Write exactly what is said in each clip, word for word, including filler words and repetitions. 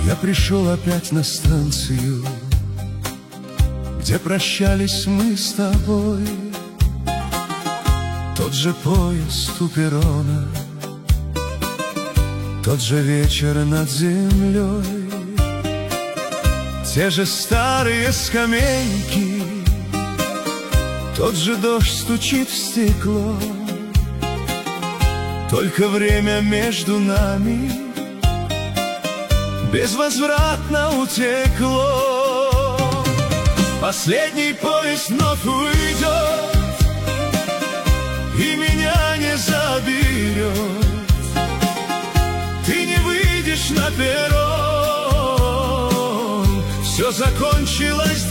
Я пришел опять на станцию, где прощались мы с тобой. Тот же поезд у перрона, тот же вечер над землей, те же старые скамейки, тот же дождь стучит в стекло. Только время между нами безвозвратно утекло. Последний поезд вновь уйдет и меня не заберет. Ты не выйдешь на перрон, все закончилось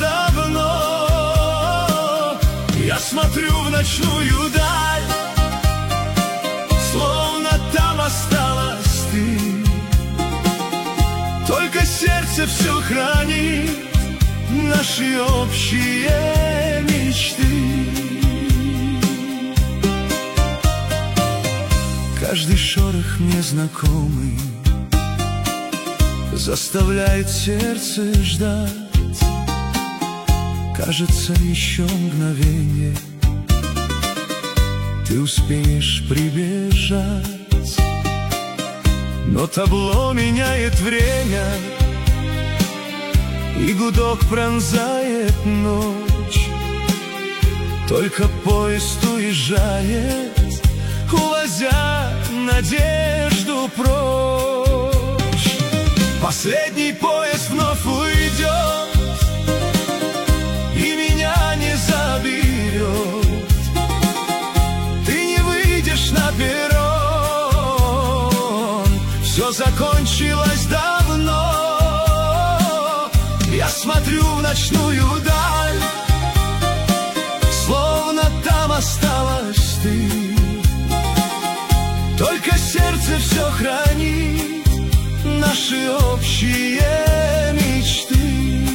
давно. Я смотрю в ночную даль, словно там осталась ты. Только сердце все хранит наши общие мечты. Каждый шорох мне знакомый заставляет сердце ждать. Кажется, еще мгновение ты успеешь прибежать. Но табло меняет время, и гудок пронзает ночь. Только поезд уезжает, увозя надежду прочь. Последний поезд вновь уйдет и меня не заберет. Ты не выйдешь на перрон, все закончилось давно. Я смотрю в ночную даль, словно там осталась ты. Только сердце все хранит наши общие мечты.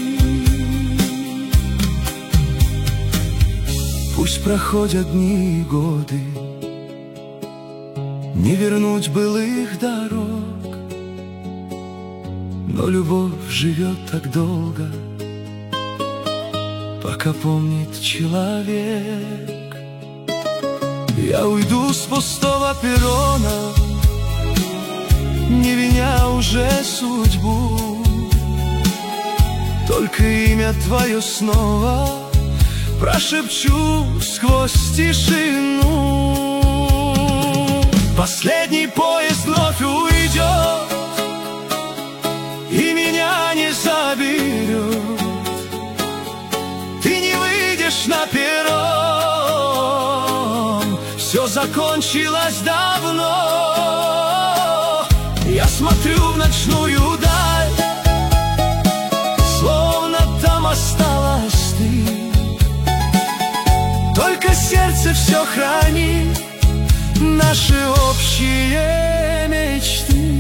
Пусть проходят дни и годы, не вернуть былых дорог, но любовь живет так долго, пока помнит человек. Я уйду с пустого перрона, не виня уже судьбу. Только имя твое снова прошепчу сквозь тишину. Последний поезд вновь уйдет и меня не заберет. Ты не выйдешь на перрон, все закончилось давно. Я смотрю в ночную даль, словно там осталась ты. Только сердце все хранит наши общие мечты.